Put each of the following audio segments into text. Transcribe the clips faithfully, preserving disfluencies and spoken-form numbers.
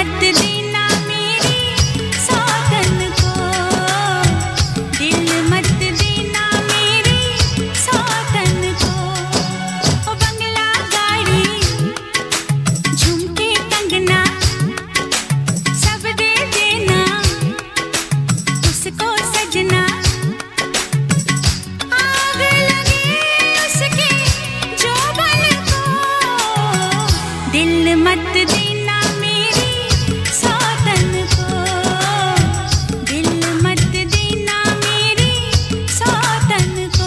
मत देना मेरी सौतन को, दिल मत देना मेरी सौतन को। ओ बंगला गाड़ी झुमके कंगना सब दे देना उसको सजना, आग लगे उसके जोबन को, दिल मत देना मेरी सौतन को, दिल मत देना मेरी सौतन को।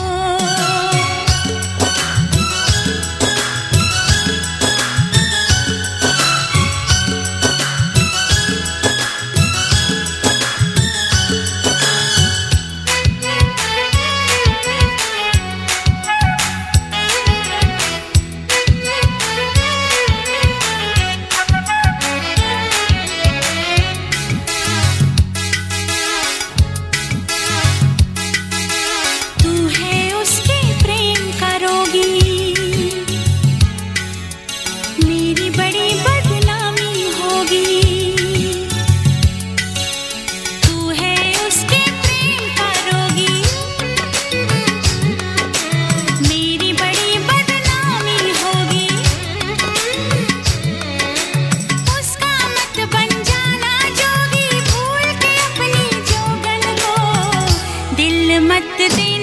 तू है उसके प्रेम का रोगी, मेरी बड़ी बदनामी होगी। तू है उसके प्रेम का रोगी, मेरी बड़ी बदनामी होगी। उसका मत बन जाना जोगी, भूल के अपनी जोगन को, दिल मत दे